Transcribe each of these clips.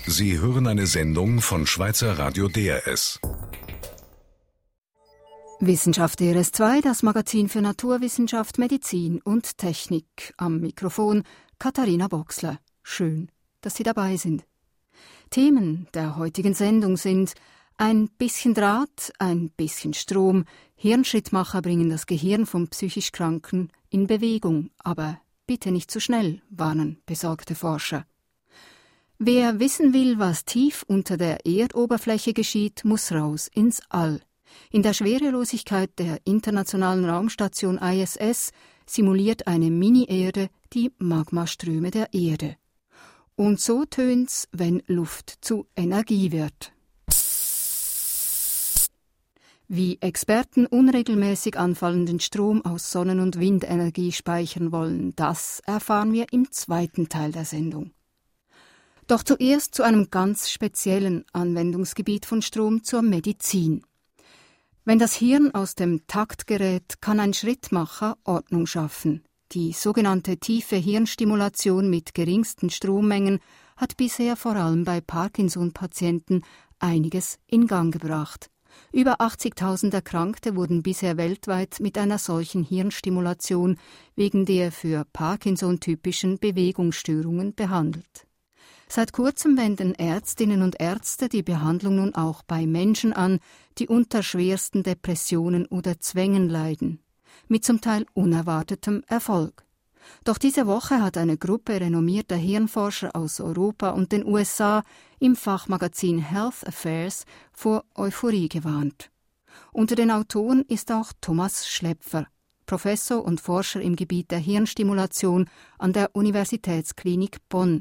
Sie hören eine Sendung von Schweizer Radio DRS. Wissenschaft DRS2, das Magazin für Naturwissenschaft, Medizin und Technik. Am Mikrofon Katharina Boxler. Schön, dass Sie dabei sind. Themen der heutigen Sendung sind: ein bisschen Draht, ein bisschen Strom, Hirnschrittmacher bringen das Gehirn von psychisch Kranken in Bewegung, aber bitte nicht zu schnell, warnen besorgte Forscher. Wer wissen will, was tief unter der Erdoberfläche geschieht, muss raus ins All. In der Schwerelosigkeit der internationalen Raumstation ISS simuliert eine Mini-Erde die Magmaströme der Erde. Und so tönt's, wenn Luft zu Energie wird. Wie Experten unregelmäßig anfallenden Strom aus Sonnen- und Windenergie speichern wollen, das erfahren wir im zweiten Teil der Sendung. Doch zuerst zu einem ganz speziellen Anwendungsgebiet von Strom, zur Medizin. Wenn das Hirn aus dem Takt gerät, kann ein Schrittmacher Ordnung schaffen. Die sogenannte tiefe Hirnstimulation mit geringsten Strommengen hat bisher vor allem bei Parkinson-Patienten einiges in Gang gebracht. Über 80.000 Erkrankte wurden bisher weltweit mit einer solchen Hirnstimulation wegen der für Parkinson typischen Bewegungsstörungen behandelt. Seit kurzem wenden Ärztinnen und Ärzte die Behandlung nun auch bei Menschen an, die unter schwersten Depressionen oder Zwängen leiden, mit zum Teil unerwartetem Erfolg. Doch diese Woche hat eine Gruppe renommierter Hirnforscher aus Europa und den USA im Fachmagazin Health Affairs vor Euphorie gewarnt. Unter den Autoren ist auch Thomas Schläpfer, Professor und Forscher im Gebiet der Hirnstimulation an der Universitätsklinik Bonn.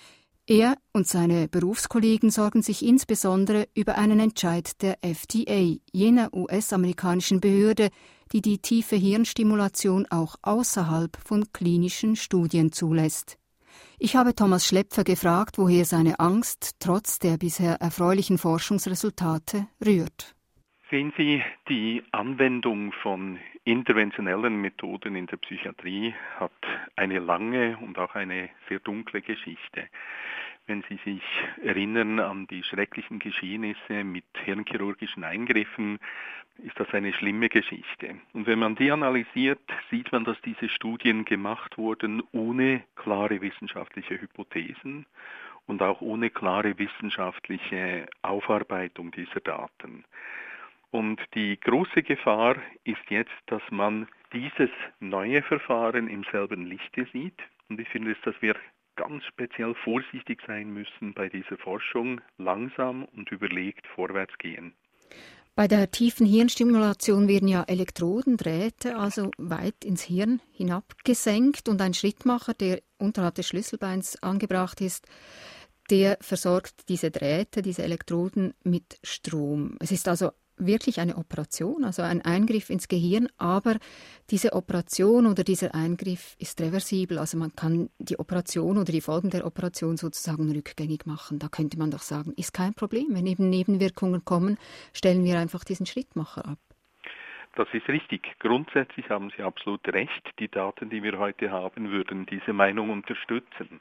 Er und seine Berufskollegen sorgen sich insbesondere über einen Entscheid der FDA, jener US-amerikanischen Behörde, die die tiefe Hirnstimulation auch außerhalb von klinischen Studien zulässt. Ich habe Thomas Schläpfer gefragt, woher seine Angst trotz der bisher erfreulichen Forschungsresultate rührt. Sehen Sie, die Anwendung von interventionellen Methoden in der Psychiatrie hat eine lange und auch eine sehr dunkle Geschichte. Wenn Sie sich erinnern an die schrecklichen Geschehnisse mit hirnchirurgischen Eingriffen, ist das eine schlimme Geschichte. Und wenn man die analysiert, sieht man, dass diese Studien gemacht wurden ohne klare wissenschaftliche Hypothesen und auch ohne klare wissenschaftliche Aufarbeitung dieser Daten. Und die große Gefahr ist jetzt, dass man dieses neue Verfahren im selben Lichte sieht. Und ich finde, dass wir ganz speziell vorsichtig sein müssen bei dieser Forschung, langsam und überlegt vorwärts gehen. Bei der tiefen Hirnstimulation werden ja Elektrodendrähte also weit ins Hirn hinabgesenkt und ein Schrittmacher, der unterhalb des Schlüsselbeins angebracht ist, der versorgt diese Drähte, diese Elektroden mit Strom. Es ist also wirklich eine Operation, also ein Eingriff ins Gehirn, aber diese Operation oder dieser Eingriff ist reversibel, also man kann die Operation oder die Folgen der Operation sozusagen rückgängig machen. Da könnte man doch sagen, ist kein Problem, wenn eben Nebenwirkungen kommen, stellen wir einfach diesen Schrittmacher ab. Das ist richtig. Grundsätzlich haben Sie absolut recht. Die Daten, die wir heute haben, würden diese Meinung unterstützen.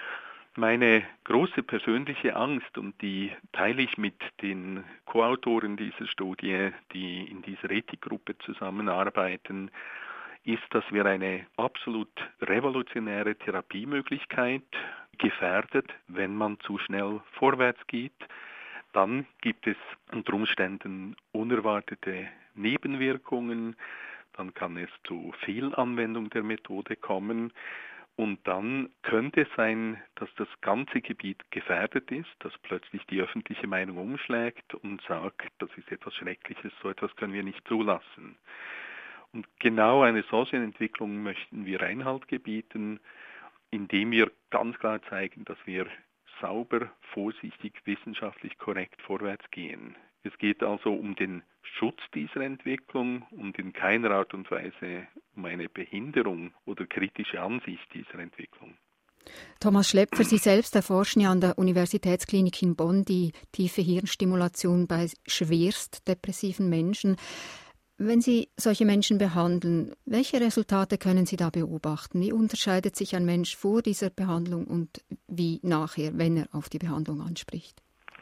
Meine große persönliche Angst, und die teile ich mit den Co-Autoren dieser Studie, die in dieser Ethikgruppe zusammenarbeiten, ist, dass wir eine absolut revolutionäre Therapiemöglichkeit gefährdet, wenn man zu schnell vorwärts geht. Dann gibt es unter Umständen unerwartete Nebenwirkungen, dann kann es zu Fehlanwendung der Methode kommen. Und dann könnte es sein, dass das ganze Gebiet gefährdet ist, dass plötzlich die öffentliche Meinung umschlägt und sagt, das ist etwas Schreckliches, so etwas können wir nicht zulassen. Und genau eine solche Entwicklung möchten wir Einhalt gebieten, indem wir ganz klar zeigen, dass wir sauber, vorsichtig, wissenschaftlich korrekt vorwärts gehen. Es geht also um den Schutz dieser Entwicklung und in keiner Art und Weise um eine Behinderung oder kritische Ansicht dieser Entwicklung. Thomas Schläpfer, Sie selbst erforschen ja an der Universitätsklinik in Bonn die tiefe Hirnstimulation bei schwerst depressiven Menschen. Wenn Sie solche Menschen behandeln, welche Resultate können Sie da beobachten? Wie unterscheidet sich ein Mensch vor dieser Behandlung und wie nachher, wenn er auf die Behandlung anspricht?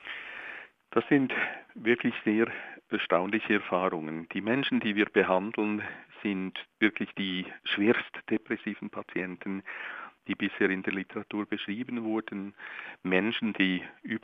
Das sind wirklich sehr erstaunliche Erfahrungen. Die Menschen, die wir behandeln, sind wirklich die schwerst depressiven Patienten, die bisher in der Literatur beschrieben wurden. Menschen, die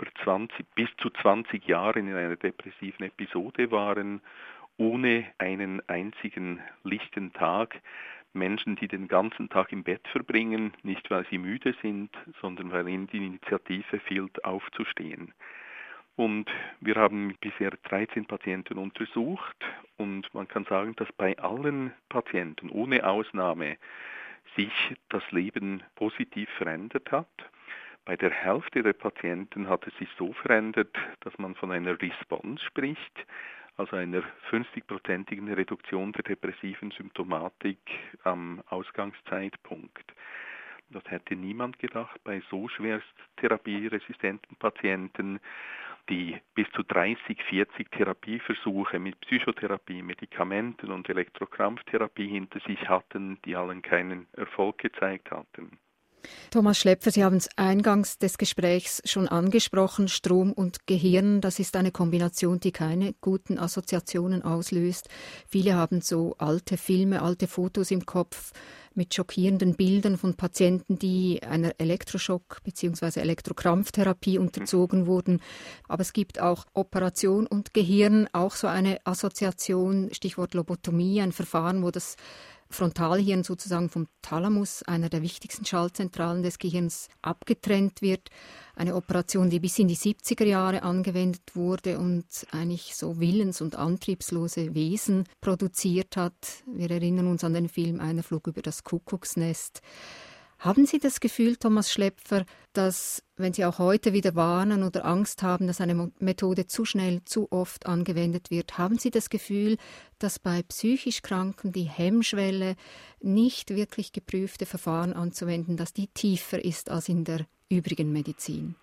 bis zu 20 Jahre in einer depressiven Episode waren, ohne einen einzigen lichten Tag. Menschen, die den ganzen Tag im Bett verbringen, nicht weil sie müde sind, sondern weil ihnen die Initiative fehlt, aufzustehen. Und wir haben bisher 13 Patienten untersucht und man kann sagen, dass bei allen Patienten ohne Ausnahme sich das Leben positiv verändert hat. Bei der Hälfte der Patienten hat es sich so verändert, dass man von einer Response spricht, also einer 50-prozentigen Reduktion der depressiven Symptomatik am Ausgangszeitpunkt. Das hätte niemand gedacht bei so schwerst therapieresistenten Patienten, die bis zu 30, 40 Therapieversuche mit Psychotherapie, Medikamenten und Elektrokrampftherapie hinter sich hatten, die allen keinen Erfolg gezeigt hatten. Thomas Schläpfer, Sie haben es eingangs des Gesprächs schon angesprochen, Strom und Gehirn, das ist eine Kombination, die keine guten Assoziationen auslöst. Viele haben so alte Filme, alte Fotos im Kopf mit schockierenden Bildern von Patienten, die einer Elektroschock- bzw. Elektrokrampftherapie unterzogen wurden. Aber es gibt auch Operation und Gehirn, auch so eine Assoziation, Stichwort Lobotomie, ein Verfahren, wo das Frontalhirn sozusagen vom Thalamus, einer der wichtigsten Schaltzentralen des Gehirns, abgetrennt wird. Eine Operation, die bis in die 70er Jahre angewendet wurde und eigentlich so willens- und antriebslose Wesen produziert hat. Wir erinnern uns an den Film Einer flog über das Kuckucksnest. Haben Sie das Gefühl, Thomas Schläpfer, dass, wenn Sie auch heute wieder warnen oder Angst haben, dass eine Methode zu schnell, zu oft angewendet wird, haben Sie das Gefühl, dass bei psychisch Kranken die Hemmschwelle, nicht wirklich geprüfte Verfahren anzuwenden, dass die tiefer ist als in der übrigen Medizin?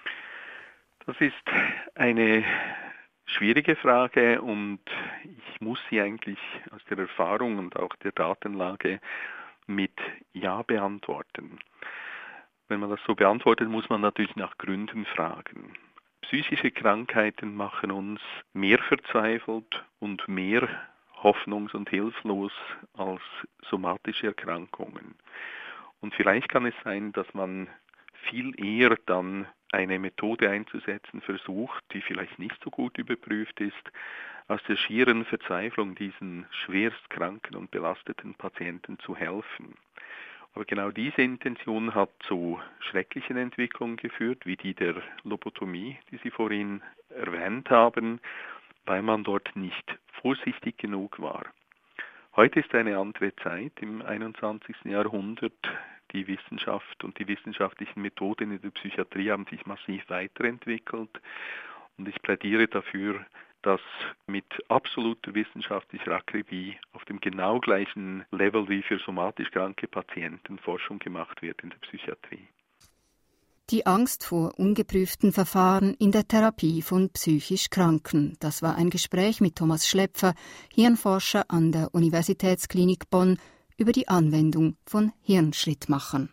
Das ist eine schwierige Frage und ich muss sie eigentlich aus der Erfahrung und auch der Datenlage mit Ja beantworten. Wenn man das so beantwortet, muss man natürlich nach Gründen fragen. Psychische Krankheiten machen uns mehr verzweifelt und mehr hoffnungs- und hilflos als somatische Erkrankungen. Und vielleicht kann es sein, dass man viel eher dann eine Methode einzusetzen versucht, die vielleicht nicht so gut überprüft ist, aus der schieren Verzweiflung diesen schwerst kranken und belasteten Patienten zu helfen. Aber genau diese Intention hat zu schrecklichen Entwicklungen geführt, wie die der Lobotomie, die Sie vorhin erwähnt haben, weil man dort nicht vorsichtig genug war. Heute ist eine andere Zeit, im 21. Jahrhundert. Die Wissenschaft und die wissenschaftlichen Methoden in der Psychiatrie haben sich massiv weiterentwickelt. Und ich plädiere dafür, dass mit absoluter wissenschaftlicher Akribie auf dem genau gleichen Level wie für somatisch kranke Patienten Forschung gemacht wird in der Psychiatrie. Die Angst vor ungeprüften Verfahren in der Therapie von psychisch Kranken. Das war ein Gespräch mit Thomas Schläpfer, Hirnforscher an der Universitätsklinik Bonn, über die Anwendung von Hirnschrittmachern.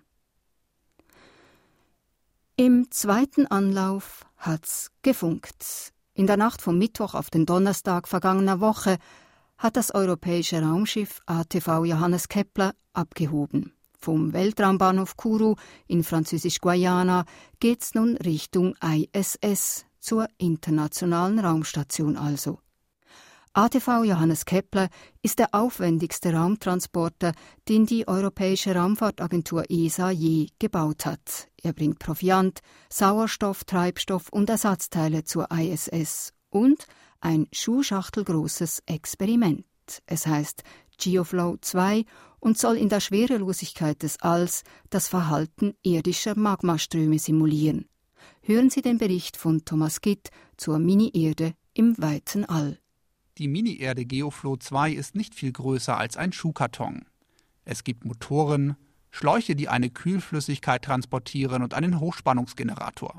Im zweiten Anlauf hat's gefunkt. In der Nacht vom Mittwoch auf den Donnerstag vergangener Woche hat das europäische Raumschiff ATV Johannes Kepler abgehoben. Vom Weltraumbahnhof Kourou in Französisch-Guayana geht's nun Richtung ISS, zur Internationalen Raumstation also. ATV Johannes Kepler ist der aufwendigste Raumtransporter, den die Europäische Raumfahrtagentur ESA je gebaut hat. Er bringt Proviant, Sauerstoff, Treibstoff und Ersatzteile zur ISS und ein schuhschachtelgroßes Experiment. Es heißt GeoFlow 2 und soll in der Schwerelosigkeit des Alls das Verhalten irdischer Magmaströme simulieren. Hören Sie den Bericht von Thomas Gitt zur Mini-Erde im weiten All. Die Mini-Erde GeoFlow 2 ist nicht viel größer als ein Schuhkarton. Es gibt Motoren, Schläuche, die eine Kühlflüssigkeit transportieren und einen Hochspannungsgenerator.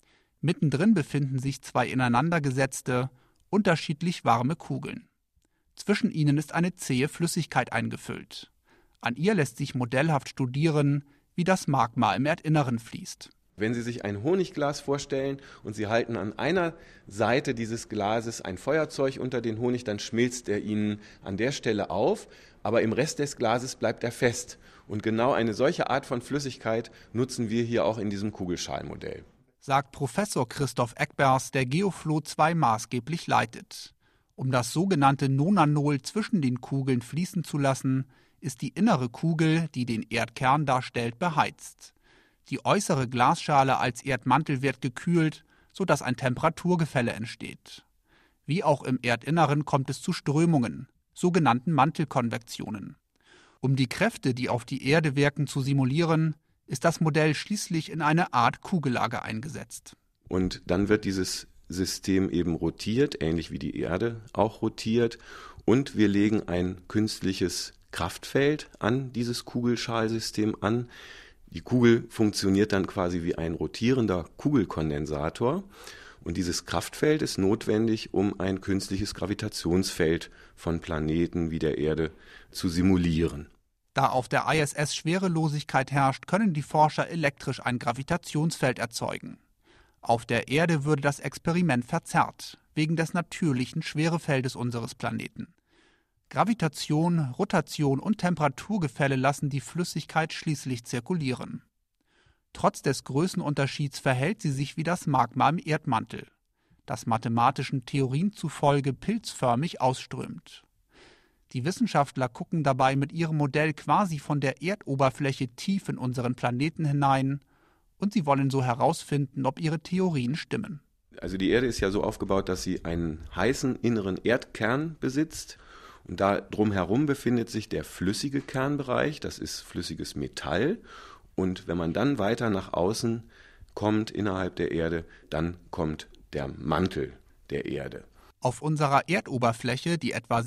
Mittendrin befinden sich zwei ineinandergesetzte, unterschiedlich warme Kugeln. Zwischen ihnen ist eine zähe Flüssigkeit eingefüllt. An ihr lässt sich modellhaft studieren, wie das Magma im Erdinneren fließt. Wenn Sie sich ein Honigglas vorstellen und Sie halten an einer Seite dieses Glases ein Feuerzeug unter den Honig, dann schmilzt er Ihnen an der Stelle auf, aber im Rest des Glases bleibt er fest. Und genau eine solche Art von Flüssigkeit nutzen wir hier auch in diesem Kugelschalmodell. Sagt Professor Christoph Eckbers, der GeoFlow 2 maßgeblich leitet. Um das sogenannte Nonanol zwischen den Kugeln fließen zu lassen, ist die innere Kugel, die den Erdkern darstellt, beheizt. Die äußere Glasschale als Erdmantel wird gekühlt, sodass ein Temperaturgefälle entsteht. Wie auch im Erdinneren kommt es zu Strömungen, sogenannten Mantelkonvektionen. Um die Kräfte, die auf die Erde wirken, zu simulieren, ist das Modell schließlich in eine Art Kugellage eingesetzt. Und dann wird dieses System eben rotiert, ähnlich wie die Erde auch rotiert. Und wir legen ein künstliches Kraftfeld an dieses Kugelschalsystem an. Die Kugel funktioniert dann quasi wie ein rotierender Kugelkondensator. Und dieses Kraftfeld ist notwendig, um ein künstliches Gravitationsfeld von Planeten wie der Erde zu simulieren. Da auf der ISS Schwerelosigkeit herrscht, können die Forscher elektrisch ein Gravitationsfeld erzeugen. Auf der Erde würde das Experiment verzerrt, wegen des natürlichen Schwerefeldes unseres Planeten. Gravitation, Rotation und Temperaturgefälle lassen die Flüssigkeit schließlich zirkulieren. Trotz des Größenunterschieds verhält sie sich wie das Magma im Erdmantel, das mathematischen Theorien zufolge pilzförmig ausströmt. Die Wissenschaftler gucken dabei mit ihrem Modell quasi von der Erdoberfläche tief in unseren Planeten hinein und sie wollen so herausfinden, ob ihre Theorien stimmen. Also die Erde ist ja so aufgebaut, dass sie einen heißen inneren Erdkern besitzt. Und da drumherum befindet sich der flüssige Kernbereich, das ist flüssiges Metall. Und wenn man dann weiter nach außen kommt innerhalb der Erde, dann kommt der Mantel der Erde. Auf unserer Erdoberfläche, die etwa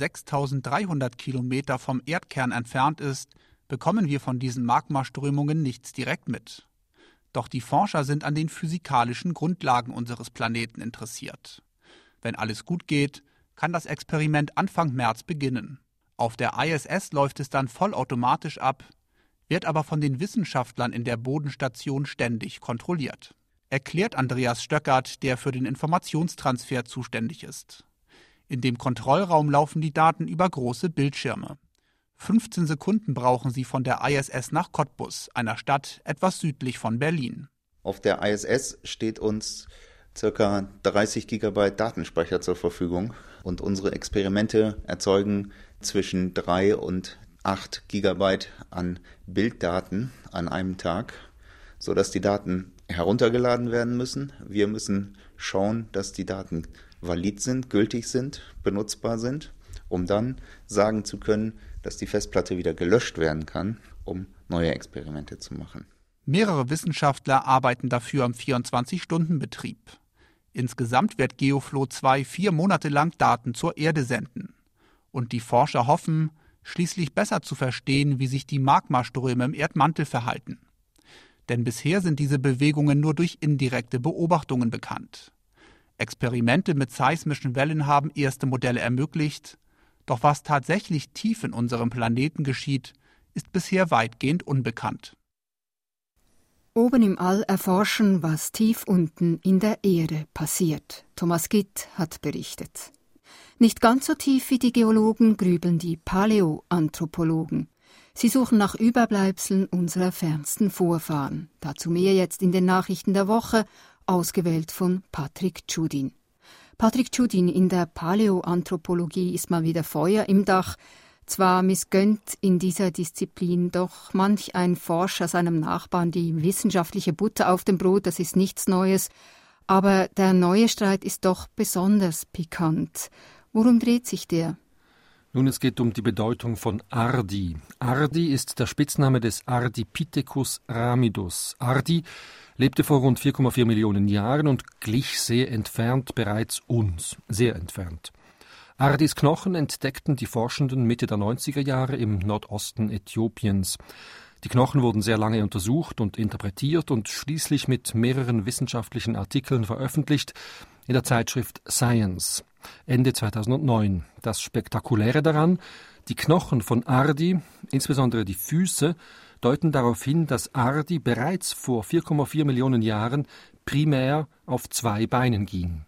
6.300 Kilometer vom Erdkern entfernt ist, bekommen wir von diesen Magmaströmungen nichts direkt mit. Doch die Forscher sind an den physikalischen Grundlagen unseres Planeten interessiert. Wenn alles gut geht, kann das Experiment Anfang März beginnen. Auf der ISS läuft es dann vollautomatisch ab, wird aber von den Wissenschaftlern in der Bodenstation ständig kontrolliert. Erklärt Andreas Stöckert, der für den Informationstransfer zuständig ist. In dem Kontrollraum laufen die Daten über große Bildschirme. 15 Sekunden brauchen sie von der ISS nach Cottbus, einer Stadt etwas südlich von Berlin. Auf der ISS steht uns ca. 30 GB Datenspeicher zur Verfügung und unsere Experimente erzeugen zwischen 3 und 8 GB an Bilddaten an einem Tag, sodass die Daten heruntergeladen werden müssen. Wir müssen schauen, dass die Daten valid sind, gültig sind, benutzbar sind, um dann sagen zu können, dass die Festplatte wieder gelöscht werden kann, um neue Experimente zu machen. Mehrere Wissenschaftler arbeiten dafür am 24-Stunden-Betrieb. Insgesamt wird GeoFlow 2 4 Monate lang Daten zur Erde senden. Und die Forscher hoffen, schließlich besser zu verstehen, wie sich die Magmaströme im Erdmantel verhalten. Denn bisher sind diese Bewegungen nur durch indirekte Beobachtungen bekannt. Experimente mit seismischen Wellen haben erste Modelle ermöglicht, doch was tatsächlich tief in unserem Planeten geschieht, ist bisher weitgehend unbekannt. Oben im All erforschen, was tief unten in der Erde passiert. Thomas Gitt hat berichtet. Nicht ganz so tief wie die Geologen grübeln die Paläoanthropologen. Sie suchen nach Überbleibseln unserer fernsten Vorfahren. Dazu mehr jetzt in den Nachrichten der Woche, ausgewählt von Patrick Tschudin. Patrick Tschudin, in der Paläoanthropologie ist mal wieder Feuer im Dach. Zwar missgönnt in dieser Disziplin doch manch ein Forscher seinem Nachbarn die wissenschaftliche Butter auf dem Brot, das ist nichts Neues. Aber der neue Streit ist doch besonders pikant. Worum dreht sich der? Nun, es geht um die Bedeutung von Ardi. Ardi ist der Spitzname des Ardipithecus ramidus. Ardi lebte vor rund 4,4 Millionen Jahren und glich sehr entfernt bereits uns, sehr entfernt. Ardis Knochen entdeckten die Forschenden Mitte der 90er Jahre im Nordosten Äthiopiens. Die Knochen wurden sehr lange untersucht und interpretiert und schließlich mit mehreren wissenschaftlichen Artikeln veröffentlicht in der Zeitschrift Science. Ende 2009. Das Spektakuläre daran, die Knochen von Ardi, insbesondere die Füße, deuten darauf hin, dass Ardi bereits vor 4,4 Millionen Jahren primär auf 2 Beinen ging.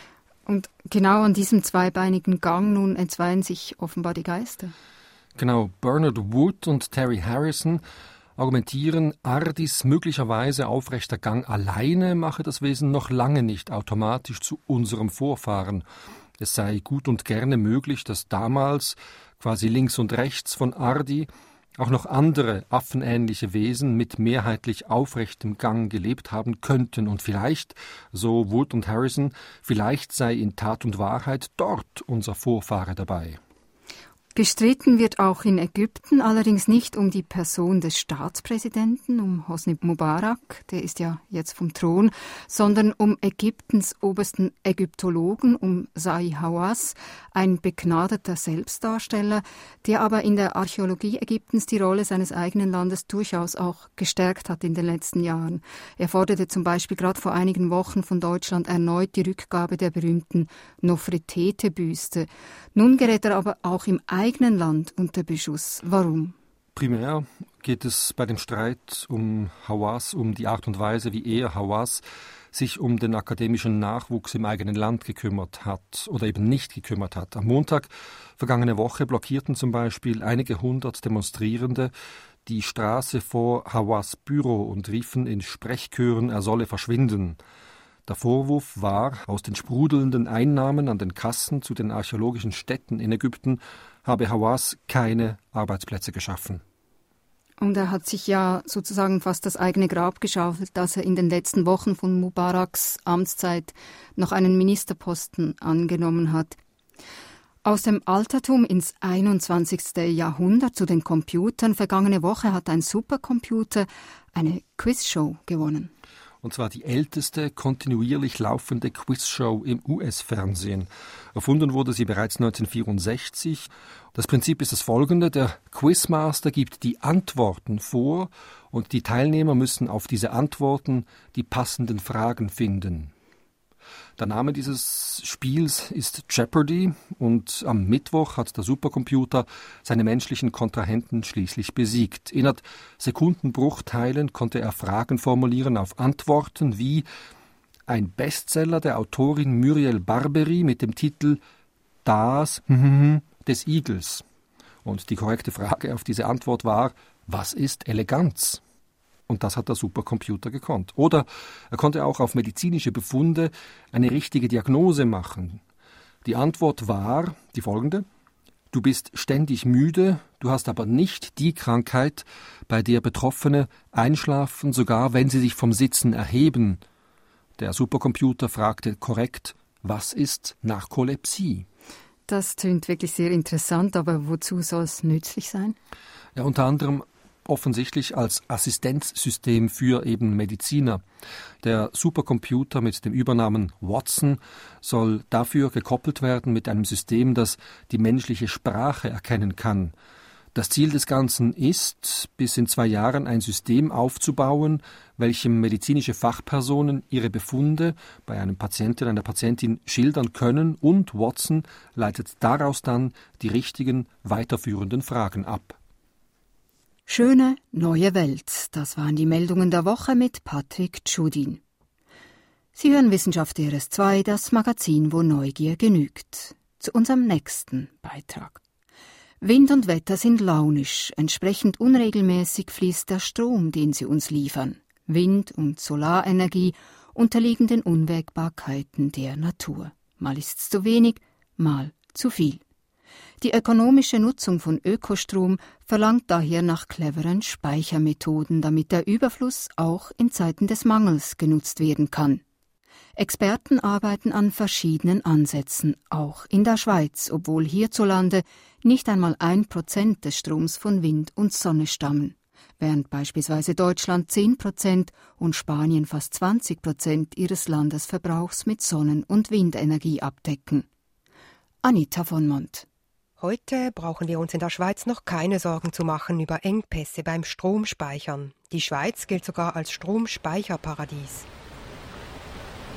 Und genau an diesem zweibeinigen Gang nun entzweien sich offenbar die Geister. Genau, Bernard Wood und Terry Harrison argumentieren, Ardis möglicherweise aufrechter Gang alleine mache das Wesen noch lange nicht automatisch zu unserem Vorfahren. Es sei gut und gerne möglich, dass damals, quasi links und rechts von Ardi, auch noch andere affenähnliche Wesen mit mehrheitlich aufrechtem Gang gelebt haben könnten. Und vielleicht, so Wood und Harrison, vielleicht sei in Tat und Wahrheit dort unser Vorfahre dabei. Gestritten wird auch in Ägypten, allerdings nicht um die Person des Staatspräsidenten, um Hosni Mubarak, der ist ja jetzt vom Thron, sondern um Ägyptens obersten Ägyptologen, um Zahi Hawass, ein begnadeter Selbstdarsteller, der aber in der Archäologie Ägyptens die Rolle seines eigenen Landes durchaus auch gestärkt hat in den letzten Jahren. Er forderte zum Beispiel gerade vor einigen Wochen von Deutschland erneut die Rückgabe der berühmten Nofretete-Büste. Nun gerät er aber auch im eigenen Land unter Beschuss. Warum? Primär geht es bei dem Streit um Hawass, um die Art und Weise, wie er, Hawass, sich um den akademischen Nachwuchs im eigenen Land gekümmert hat oder eben nicht gekümmert hat. Am Montag vergangene Woche blockierten zum Beispiel einige 100 Demonstrierende die Straße vor Hawass Büro und riefen in Sprechchören, er solle verschwinden. Der Vorwurf war, aus den sprudelnden Einnahmen an den Kassen zu den archäologischen Stätten in Ägypten habe Hawass keine Arbeitsplätze geschaffen. Und er hat sich ja sozusagen fast das eigene Grab geschaufelt, dass er in den letzten Wochen von Mubaraks Amtszeit noch einen Ministerposten angenommen hat. Aus dem Altertum ins 21. Jahrhundert zu den Computern. Vergangene Woche hat ein Supercomputer eine Quizshow gewonnen. Und zwar die älteste kontinuierlich laufende Quizshow im US-Fernsehen. Erfunden wurde sie bereits 1964. Das Prinzip ist das folgende: Der Quizmaster gibt die Antworten vor und die Teilnehmer müssen auf diese Antworten die passenden Fragen finden. Der Name dieses Spiels ist Jeopardy und am Mittwoch hat der Supercomputer seine menschlichen Kontrahenten schließlich besiegt. Innerhalb Sekundenbruchteilen konnte er Fragen formulieren auf Antworten wie ein Bestseller der Autorin Muriel Barbery mit dem Titel Das des Igels. Und die korrekte Frage auf diese Antwort war: Was ist Eleganz? Und das hat der Supercomputer gekonnt. Oder er konnte auch auf medizinische Befunde eine richtige Diagnose machen. Die Antwort war die folgende: Du bist ständig müde, du hast aber nicht die Krankheit, bei der Betroffene einschlafen, sogar wenn sie sich vom Sitzen erheben. Der Supercomputer fragte korrekt: Was ist Narkolepsie? Das tönt wirklich sehr interessant, aber wozu soll es nützlich sein? Ja, unter anderem offensichtlich als Assistenzsystem für eben Mediziner. Der Supercomputer mit dem Übernamen Watson soll dafür gekoppelt werden mit einem System, das die menschliche Sprache erkennen kann. Das Ziel des Ganzen ist, bis in 2 Jahren ein System aufzubauen, welchem medizinische Fachpersonen ihre Befunde bei einem Patienten, einer Patientin schildern können, und Watson leitet daraus dann die richtigen weiterführenden Fragen ab. Schöne neue Welt, das waren die Meldungen der Woche mit Patrick Tschudin. Sie hören Wissenschaft DRS2, das Magazin, wo Neugier genügt. Zu unserem nächsten Beitrag. Wind und Wetter sind launisch, entsprechend unregelmäßig fließt der Strom, den sie uns liefern. Wind- und Solarenergie unterliegen den Unwägbarkeiten der Natur. Mal ist's zu wenig, mal zu viel. Die ökonomische Nutzung von Ökostrom verlangt daher nach cleveren Speichermethoden, damit der Überfluss auch in Zeiten des Mangels genutzt werden kann. Experten arbeiten an verschiedenen Ansätzen, auch in der Schweiz, obwohl hierzulande nicht einmal 1% des Stroms von Wind und Sonne stammen, während beispielsweise Deutschland 10% und Spanien fast 20% ihres Landesverbrauchs mit Sonnen- und Windenergie abdecken. Anita von Mont. Heute brauchen wir uns in der Schweiz noch keine Sorgen zu machen über Engpässe beim Stromspeichern. Die Schweiz gilt sogar als Stromspeicherparadies.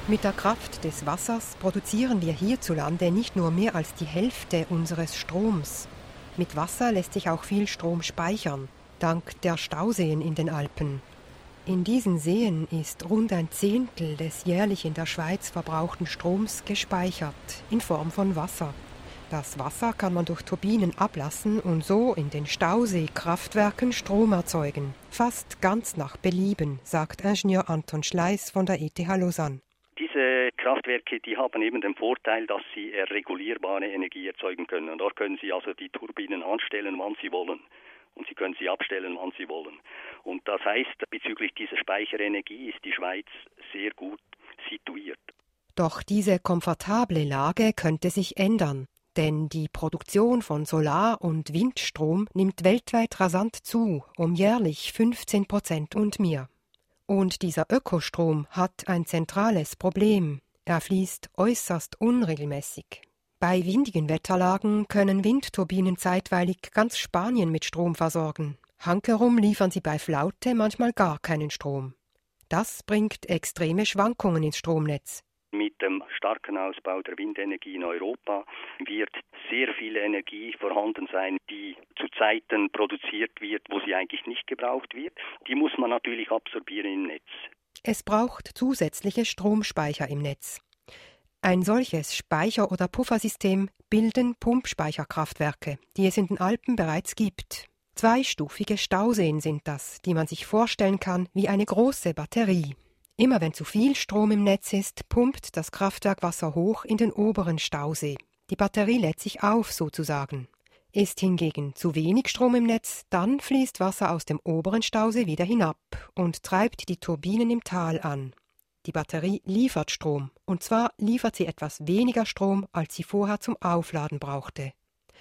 Mit der Kraft des Wassers produzieren wir hierzulande nicht nur mehr als die Hälfte unseres Stroms. Mit Wasser lässt sich auch viel Strom speichern, dank der Stauseen in den Alpen. In diesen Seen ist rund 1/10 des jährlich in der Schweiz verbrauchten Stroms gespeichert, in Form von Wasser. Das Wasser kann man durch Turbinen ablassen und so in den Stauseekraftwerken Strom erzeugen. Fast ganz nach Belieben, sagt Ingenieur Anton Schleiss von der ETH Lausanne. Diese Kraftwerke, die haben eben den Vorteil, dass sie regulierbare Energie erzeugen können. Und dort können Sie also die Turbinen anstellen, wann Sie wollen. Und Sie können sie abstellen, wann Sie wollen. Und das heißt, bezüglich dieser Speicherenergie ist die Schweiz sehr gut situiert. Doch diese komfortable Lage könnte sich ändern. Denn die Produktion von Solar- und Windstrom nimmt weltweit rasant zu, um jährlich 15% und mehr. Und dieser Ökostrom hat ein zentrales Problem. Er fließt äußerst unregelmäßig. Bei windigen Wetterlagen können Windturbinen zeitweilig ganz Spanien mit Strom versorgen. Hankerum liefern sie bei Flaute manchmal gar keinen Strom. Das bringt extreme Schwankungen ins Stromnetz. Mit dem starken Ausbau der Windenergie in Europa wird sehr viel Energie vorhanden sein, die zu Zeiten produziert wird, wo sie eigentlich nicht gebraucht wird. Die muss man natürlich absorbieren im Netz. Es braucht zusätzliche Stromspeicher im Netz. Ein solches Speicher- oder Puffersystem bilden Pumpspeicherkraftwerke, die es in den Alpen bereits gibt. Zweistufige Stauseen sind das, die man sich vorstellen kann wie eine große Batterie. Immer wenn zu viel Strom im Netz ist, pumpt das Kraftwerk Wasser hoch in den oberen Stausee. Die Batterie lädt sich auf, sozusagen. Ist hingegen zu wenig Strom im Netz, dann fließt Wasser aus dem oberen Stausee wieder hinab und treibt die Turbinen im Tal an. Die Batterie liefert Strom, und zwar liefert sie etwas weniger Strom, als sie vorher zum Aufladen brauchte.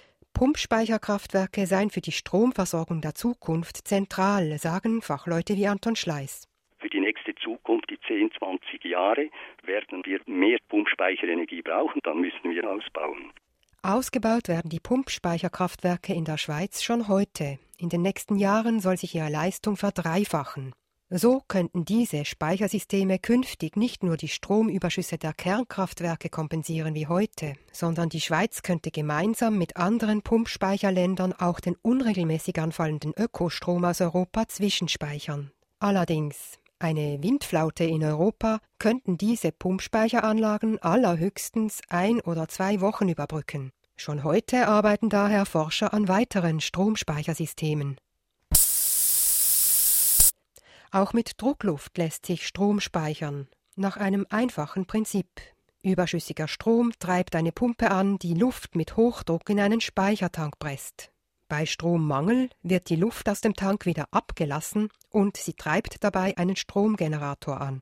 Pumpspeicherkraftwerke seien für die Stromversorgung der Zukunft zentral, sagen Fachleute wie Anton Schleiss. Für die nächste Zukunft, die 10, 20 Jahre, werden wir mehr Pumpspeicherenergie brauchen, dann müssen wir ausbauen. Ausgebaut werden die Pumpspeicherkraftwerke in der Schweiz schon heute. In den nächsten Jahren soll sich ihre Leistung verdreifachen. So könnten diese Speichersysteme künftig nicht nur die Stromüberschüsse der Kernkraftwerke kompensieren wie heute, sondern die Schweiz könnte gemeinsam mit anderen Pumpspeicherländern auch den unregelmäßig anfallenden Ökostrom aus Europa zwischenspeichern. Allerdings, eine Windflaute in Europa könnten diese Pumpspeicheranlagen allerhöchstens 1 oder 2 Wochen überbrücken. Schon heute arbeiten daher Forscher an weiteren Stromspeichersystemen. Auch mit Druckluft lässt sich Strom speichern, nach einem einfachen Prinzip. Überschüssiger Strom treibt eine Pumpe an, die Luft mit Hochdruck in einen Speichertank presst. Bei Strommangel wird die Luft aus dem Tank wieder abgelassen und sie treibt dabei einen Stromgenerator an.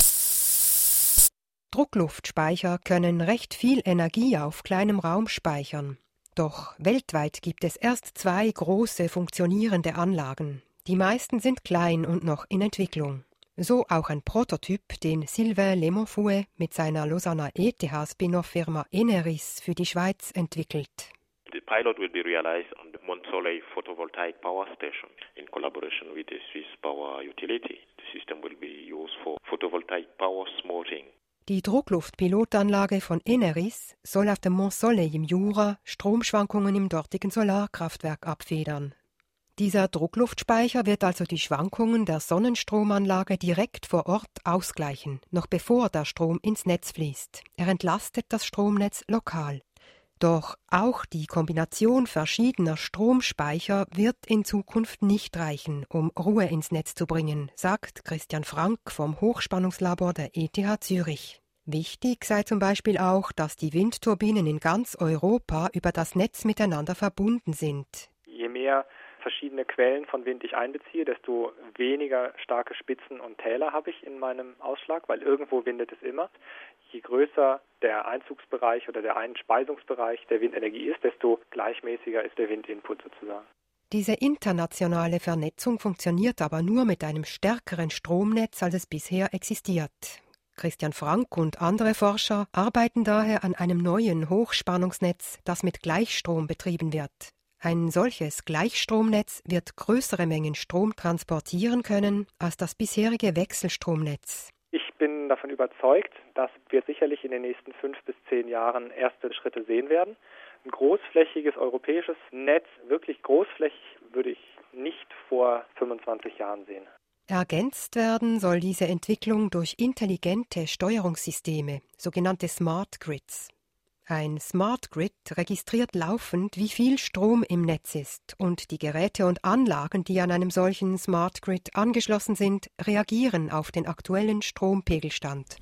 Druckluftspeicher können recht viel Energie auf kleinem Raum speichern. Doch weltweit gibt es erst 2 große funktionierende Anlagen. Die meisten sind klein und noch in Entwicklung. So auch ein Prototyp, den Sylvain Lemonfouet mit seiner Lausanner ETH-Spin-off-Firma Eneris für die Schweiz entwickelt. The pilot will be realized on the Mont Soleil photovoltaic power station in collaboration with the Swiss Power Utility. The system will be used for photovoltaic power smoothing. Die Druckluftpilotanlage von Eneris soll auf dem Mont Soleil im Jura Stromschwankungen im dortigen Solarkraftwerk abfedern. Dieser Druckluftspeicher wird also die Schwankungen der Sonnenstromanlage direkt vor Ort ausgleichen, noch bevor der Strom ins Netz fließt. Er entlastet das Stromnetz lokal. Doch auch die Kombination verschiedener Stromspeicher wird in Zukunft nicht reichen, um Ruhe ins Netz zu bringen, sagt Christian Frank vom Hochspannungslabor der ETH Zürich. Wichtig sei zum Beispiel auch, dass die Windturbinen in ganz Europa über das Netz miteinander verbunden sind. Je mehr verschiedene Quellen von Wind ich einbeziehe, desto weniger starke Spitzen und Täler habe ich in meinem Ausschlag, weil irgendwo windet es immer. Je größer der Einzugsbereich oder der Einspeisungsbereich der Windenergie ist, desto gleichmäßiger ist der Windinput sozusagen. Diese internationale Vernetzung funktioniert aber nur mit einem stärkeren Stromnetz, als es bisher existiert. Christian Frank und andere Forscher arbeiten daher an einem neuen Hochspannungsnetz, das mit Gleichstrom betrieben wird. Ein solches Gleichstromnetz wird größere Mengen Strom transportieren können als das bisherige Wechselstromnetz. Ich bin bin davon überzeugt, dass wir sicherlich in den nächsten 5 bis 10 Jahren erste Schritte sehen werden. Ein großflächiges europäisches Netz, wirklich großflächig, würde ich nicht vor 25 Jahren sehen. Ergänzt werden soll diese Entwicklung durch intelligente Steuerungssysteme, sogenannte Smart Grids. Ein Smart Grid registriert laufend, wie viel Strom im Netz ist, und die Geräte und Anlagen, die an einem solchen Smart Grid angeschlossen sind, reagieren auf den aktuellen Strompegelstand.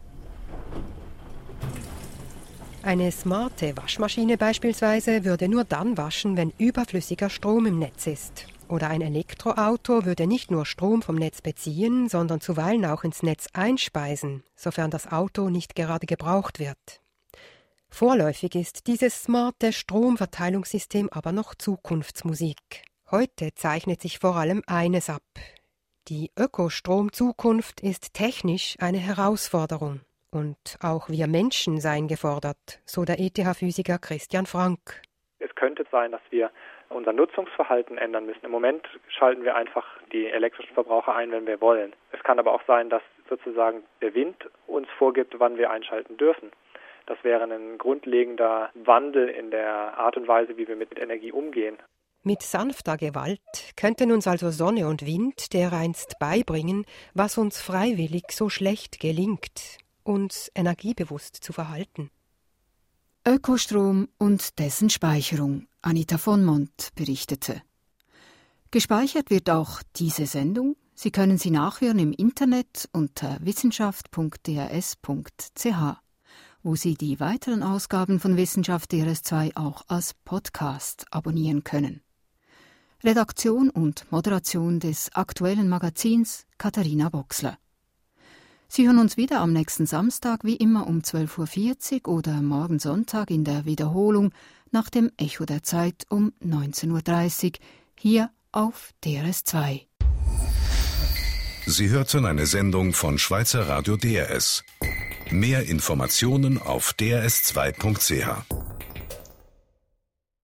Eine smarte Waschmaschine beispielsweise würde nur dann waschen, wenn überflüssiger Strom im Netz ist. Oder ein Elektroauto würde nicht nur Strom vom Netz beziehen, sondern zuweilen auch ins Netz einspeisen, sofern das Auto nicht gerade gebraucht wird. Vorläufig ist dieses smarte Stromverteilungssystem aber noch Zukunftsmusik. Heute zeichnet sich vor allem eines ab. Die Ökostromzukunft ist technisch eine Herausforderung. Und auch wir Menschen seien gefordert, so der ETH-Physiker Christian Frank. Es könnte sein, dass wir unser Nutzungsverhalten ändern müssen. Im Moment schalten wir einfach die elektrischen Verbraucher ein, wenn wir wollen. Es kann aber auch sein, dass sozusagen der Wind uns vorgibt, wann wir einschalten dürfen. Das wäre ein grundlegender Wandel in der Art und Weise, wie wir mit Energie umgehen. Mit sanfter Gewalt könnten uns also Sonne und Wind dereinst beibringen, was uns freiwillig so schlecht gelingt, uns energiebewusst zu verhalten. Ökostrom und dessen Speicherung, Anita von Mont berichtete. Gespeichert wird auch diese Sendung. Sie können sie nachhören im Internet unter wissenschaft.drs.ch, wo Sie die weiteren Ausgaben von Wissenschaft DRS2 auch als Podcast abonnieren können. Redaktion und Moderation des aktuellen Magazins Katharina Boxler. Sie hören uns wieder am nächsten Samstag wie immer um 12.40 Uhr oder morgen Sonntag in der Wiederholung nach dem Echo der Zeit um 19.30 Uhr hier auf DRS2. Sie hörten eine Sendung von Schweizer Radio DRS. Mehr Informationen auf drs2.ch.